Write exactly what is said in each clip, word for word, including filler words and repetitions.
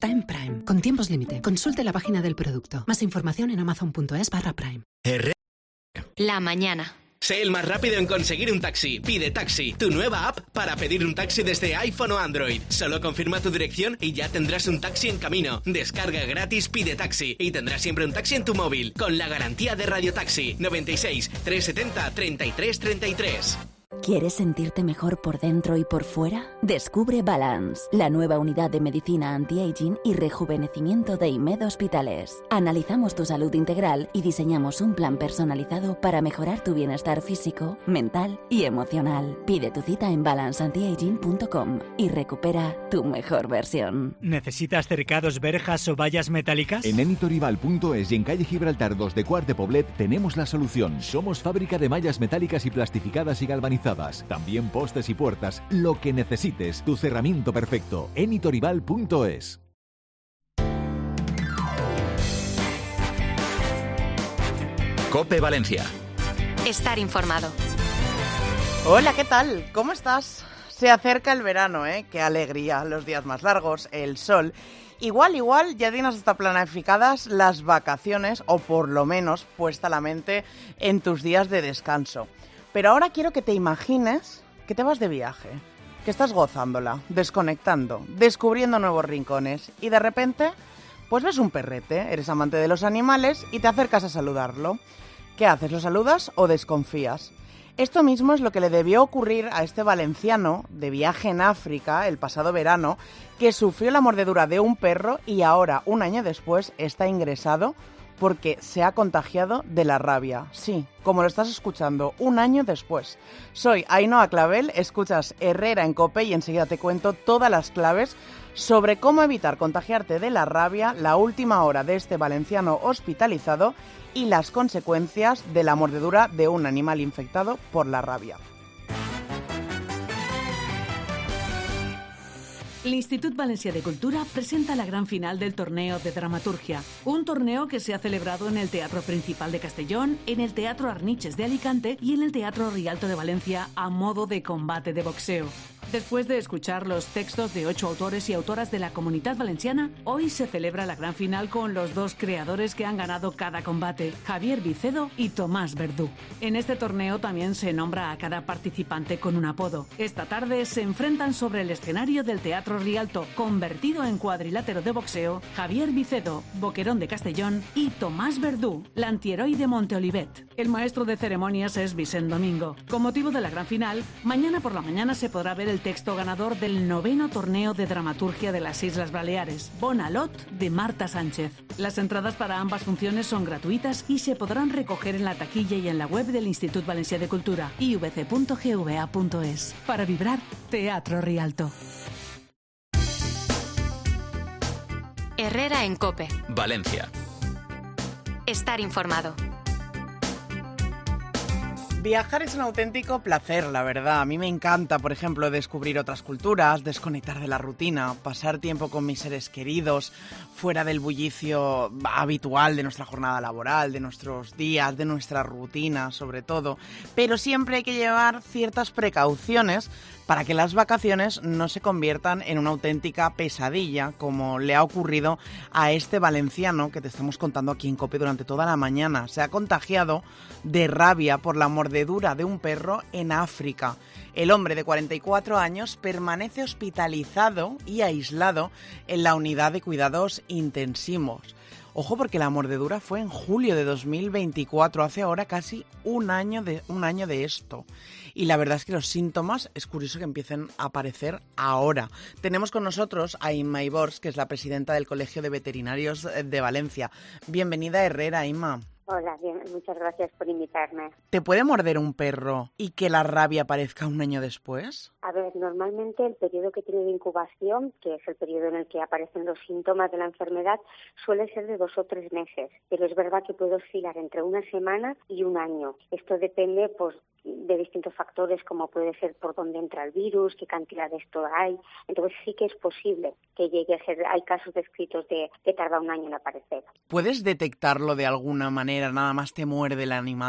Time Prime, con tiempos límite. Consulte la página del producto. Más información en amazon.es barra Prime. R. La mañana. Sé el más rápido en conseguir un taxi. Pide Taxi, tu nueva app para pedir un taxi desde iPhone o Android. Solo confirma tu dirección y ya tendrás un taxi en camino. Descarga gratis Pide Taxi y tendrás siempre un taxi en tu móvil con la garantía de Radio Taxi. noventa y seis, trescientos setenta, treinta y tres treinta y tres. ¿Quieres sentirte mejor por dentro y por fuera? Descubre Balance, la nueva unidad de medicina anti-aging y rejuvenecimiento de IMED Hospitales. Analizamos tu salud integral y diseñamos un plan personalizado para mejorar tu bienestar físico, mental y emocional. Pide tu cita en balance antiaging punto com y recupera tu mejor versión. ¿Necesitas cercados, verjas o vallas metálicas? En enitoribal punto es y en calle Gibraltar dos de Quart de Poblet tenemos la solución. Somos fábrica de mallas metálicas y plastificadas y galvanizadas. También postes y puertas. Lo que necesites, tu cerramiento perfecto. enitoribal punto es. COPE Valencia. Estar informado. Hola, ¿qué tal? ¿Cómo estás? Se acerca el verano, ¿eh? Qué alegría, los días más largos, el sol. Igual, igual, ya tienes hasta planificadas las vacaciones, o por lo menos puesta la mente en tus días de descanso. Pero ahora quiero que te imagines que te vas de viaje, que estás gozándola, desconectando, descubriendo nuevos rincones y de repente, pues ves un perrete, eres amante de los animales y te acercas a saludarlo. ¿Qué haces? ¿Lo saludas o desconfías? Esto mismo es lo que le debió ocurrir a este valenciano de viaje en África el pasado verano, que sufrió la mordedura de un perro y ahora, un año después, está ingresado porque se ha contagiado de la rabia. Sí, como lo estás escuchando, un año después. Soy Ainhoa Clavel, escuchas Herrera en COPE y enseguida te cuento todas las claves sobre cómo evitar contagiarte de la rabia, la última hora de este valenciano hospitalizado y las consecuencias de la mordedura de un animal infectado por la rabia. L'Institut Valencià de Cultura presenta la gran final del torneo de dramaturgia, un torneo que se ha celebrado en el Teatro Principal de Castellón, en el Teatro Arniches de Alicante y en el Teatro Rialto de Valencia a modo de combate de boxeo. Después de escuchar los textos de ocho autores y autoras de la Comunitat Valenciana, hoy se celebra la gran final con los dos creadores que han ganado cada combate, Javier Vicedo y Tomás Verdú. En este torneo también se nombra a cada participante con un apodo. Esta tarde se enfrentan sobre el escenario del Teatro Rialto, convertido en cuadrilátero de boxeo, Javier Vicedo, boquerón de Castellón, y Tomás Verdú, l'antieroi de Monteolivet. El maestro de ceremonias es Vicent Domingo. Con motivo de la gran final, mañana por la mañana se podrá ver el texto ganador del noveno torneo de dramaturgia de las Islas Baleares, Bonalot, de Marta Sánchez. Las entradas para ambas funciones son gratuitas y se podrán recoger en la taquilla y en la web del Institut Valencià de Cultura, i v c punto g v a punto es. Para vibrar, Teatro Rialto. Herrera en COPE. Valencia. Estar informado. Viajar es un auténtico placer, la verdad. A mí me encanta, por ejemplo, descubrir otras culturas, desconectar de la rutina, pasar tiempo con mis seres queridos, fuera del bullicio habitual de nuestra jornada laboral, de nuestros días, de nuestra rutina, sobre todo. Pero siempre hay que llevar ciertas precauciones para que las vacaciones no se conviertan en una auténtica pesadilla, como le ha ocurrido a este valenciano que te estamos contando aquí en COPE durante toda la mañana. Se ha contagiado de rabia por la mordedura de un perro en África. El hombre de cuarenta y cuatro años permanece hospitalizado y aislado en la unidad de cuidados intensivos. Ojo, porque la mordedura fue en julio de dos mil veinticuatro, hace ahora casi un año de, un año de esto. Y la verdad es que los síntomas es curioso que empiecen a aparecer ahora. Tenemos con nosotros a Inma Ibors, que es la presidenta del Colegio de Veterinarios de Valencia. Bienvenida, Herrera, Inma. Hola, bien, muchas gracias por invitarme. ¿Te puede morder un perro y que la rabia aparezca un año después? A ver, normalmente el periodo que tiene de incubación, que es el periodo en el que aparecen los síntomas de la enfermedad, suele ser de dos o tres meses, pero es verdad que puede oscilar entre una semana y un año. Esto depende, pues, de distintos factores, como puede ser por dónde entra el virus, qué cantidad de esto hay. Entonces sí que es posible que llegue a ser, hay casos descritos de que tarda un año en aparecer. ¿Puedes detectarlo de alguna manera? ¿Nada más te muerde el animal?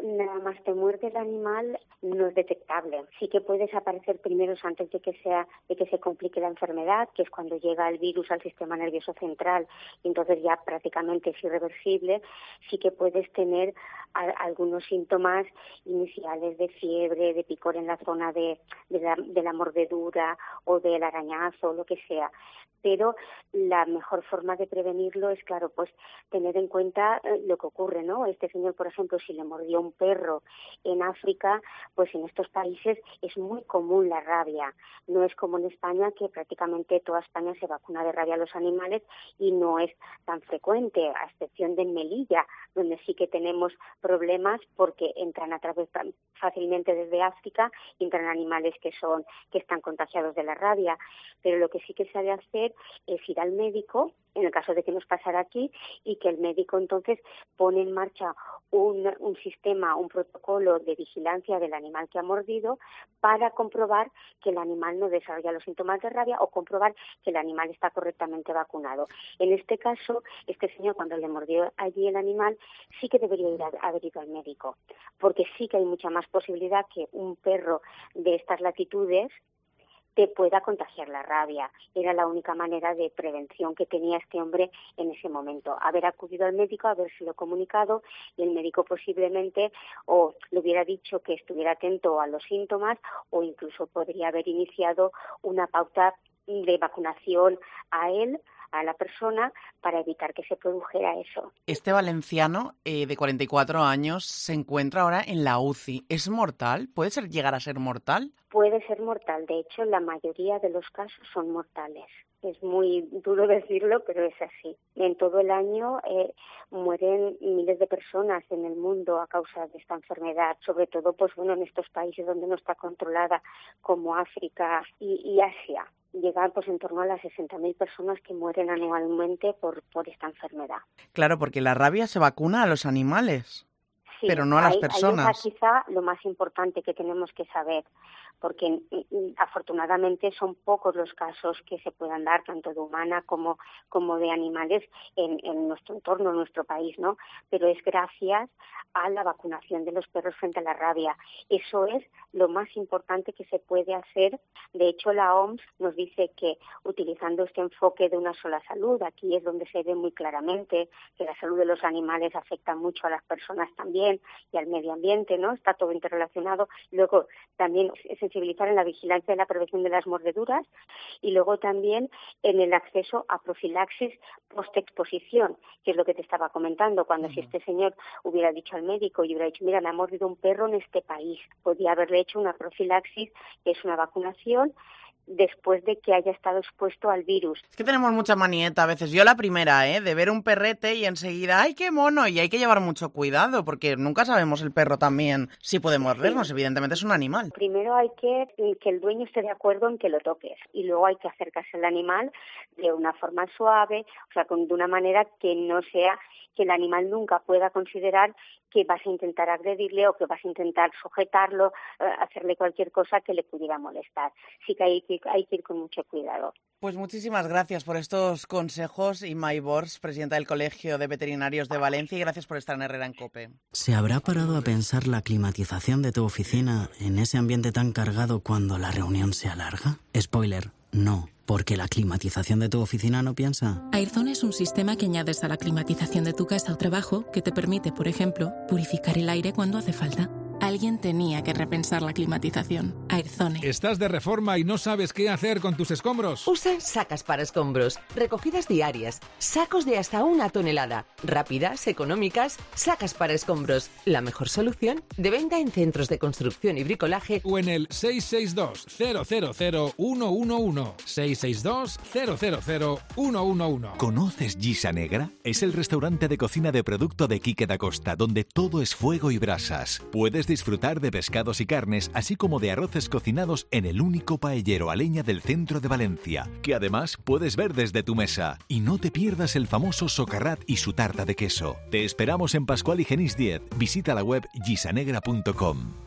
nada más te muerde el animal no es detectable. Sí que puede desaparecer primero antes de que sea de que se complique la enfermedad, que es cuando llega el virus al sistema nervioso central y entonces ya prácticamente es irreversible. Sí que puedes tener a, algunos síntomas iniciales de fiebre, de picor en la zona de, de, la, de la mordedura o del arañazo, lo que sea. Pero la mejor forma de prevenirlo es, claro, pues tener en cuenta lo que ocurre, ¿no? Este señor, por ejemplo, si le mordió un perro en África, pues en estos países es muy común la rabia. No es como en España, que prácticamente toda España se vacuna de rabia a los animales y no es tan frecuente, a excepción de en Melilla, donde sí que tenemos problemas porque entran a través fácilmente desde África, entran animales que son que están contagiados de la rabia. Pero lo que sí que se ha de hacer es ir al médico, en el caso de que nos pasara aquí, y que el médico entonces pone en marcha un, un sistema, un protocolo de vigilancia del animal que ha mordido para comprobar que el animal no desarrolla los síntomas de rabia o comprobar que el animal está correctamente vacunado. En este caso, este señor, cuando le mordió allí el animal, sí que debería ir a, a haber ido al médico, porque sí que hay mucha más posibilidad que un perro de estas latitudes te pueda contagiar la rabia. Era la única manera de prevención que tenía este hombre en ese momento. Haber acudido al médico, habérselo comunicado, y el médico posiblemente o le hubiera dicho que estuviera atento a los síntomas o incluso podría haber iniciado una pauta de vacunación a él, a la persona, para evitar que se produjera eso. Este valenciano eh, de cuarenta y cuatro años se encuentra ahora en la U C I. ¿Es mortal? ¿Puede ser llegar a ser mortal? Puede ser mortal. De hecho, la mayoría de los casos son mortales. Es muy duro decirlo, pero es así. En todo el año eh, mueren miles de personas en el mundo a causa de esta enfermedad, sobre todo pues bueno en estos países donde no está controlada, como África y, y Asia. Llegan pues en torno a las sesenta mil personas que mueren anualmente por, por esta enfermedad. Claro, porque la rabia se vacuna a los animales, sí, pero no a las hay, personas. Ahí está quizá lo más importante que tenemos que saber, porque afortunadamente son pocos los casos que se puedan dar, tanto de humana como, como de animales en, en nuestro entorno, en nuestro país, ¿no? Pero es gracias a la vacunación de los perros frente a la rabia. Eso es lo más importante que se puede hacer. De hecho, la O M S nos dice que utilizando este enfoque de una sola salud, aquí es donde se ve muy claramente que la salud de los animales afecta mucho a las personas también y al medio ambiente, ¿no? Está todo interrelacionado. Luego también sensibilizar en la vigilancia y la prevención de las mordeduras y luego también en el acceso a profilaxis postexposición, que es lo que te estaba comentando, cuando uh-huh. si este señor hubiera dicho al médico y hubiera dicho, mira, me ha mordido un perro en este país, podía haberle hecho una profilaxis, que es una vacunación, después de que haya estado expuesto al virus. Es que tenemos mucha manieta a veces. Yo la primera, ¿eh? De ver un perrete y enseguida, ¡ay, qué mono! Y hay que llevar mucho cuidado, porque nunca sabemos el perro también si puede mordernos. Sí. Evidentemente es un animal. Primero hay que que el dueño esté de acuerdo en que lo toques. Y luego hay que acercarse al animal de una forma suave, o sea, con, de una manera que no sea que el animal nunca pueda considerar que vas a intentar agredirle o que vas a intentar sujetarlo, eh, hacerle cualquier cosa que le pudiera molestar. Sí que hay que, hay que ir con mucho cuidado. Pues muchísimas gracias por estos consejos, Inma Ibors, presidenta del Colegio de Veterinarios de Valencia, y gracias por estar en Herrera en COPE. ¿Se habrá parado a pensar la climatización de tu oficina en ese ambiente tan cargado cuando la reunión se alarga? Spoiler, no. Porque la climatización de tu oficina no piensa. Airzone es un sistema que añades a la climatización de tu casa o trabajo que te permite, por ejemplo, purificar el aire cuando hace falta. Alguien tenía que repensar la climatización. Airzone. ¿Estás de reforma y no sabes qué hacer con tus escombros? Usa Sacas para Escombros. Recogidas diarias. Sacos de hasta una tonelada. Rápidas, económicas. Sacas para Escombros. La mejor solución de venta en centros de construcción y bricolaje. O en el seis seis dos, cero cero cero, uno uno uno. seis seis dos, cero cero cero, uno uno uno. ¿Conoces Gisa Negra? Es el restaurante de cocina de producto de Quique da Costa, donde todo es fuego y brasas. Puedes disfrutar de pescados y carnes, así como de arroces cocinados en el único paellero a leña del centro de Valencia, que además puedes ver desde tu mesa. Y no te pierdas el famoso socarrat y su tarta de queso. Te esperamos en Pascual y Genís diez. Visita la web gisanegra punto com.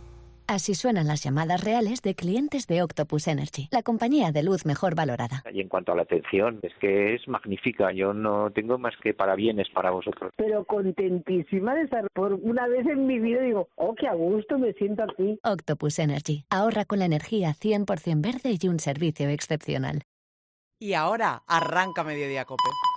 Así suenan las llamadas reales de clientes de Octopus Energy, la compañía de luz mejor valorada. Y en cuanto a la atención, es que es magnífica. Yo no tengo más que parabienes para vosotros. Pero contentísima de estar por una vez en mi vida. Digo, oh, qué a gusto me siento aquí. Octopus Energy. Ahorra con la energía cien por ciento verde y un servicio excepcional. Y ahora arranca Mediodía Cope.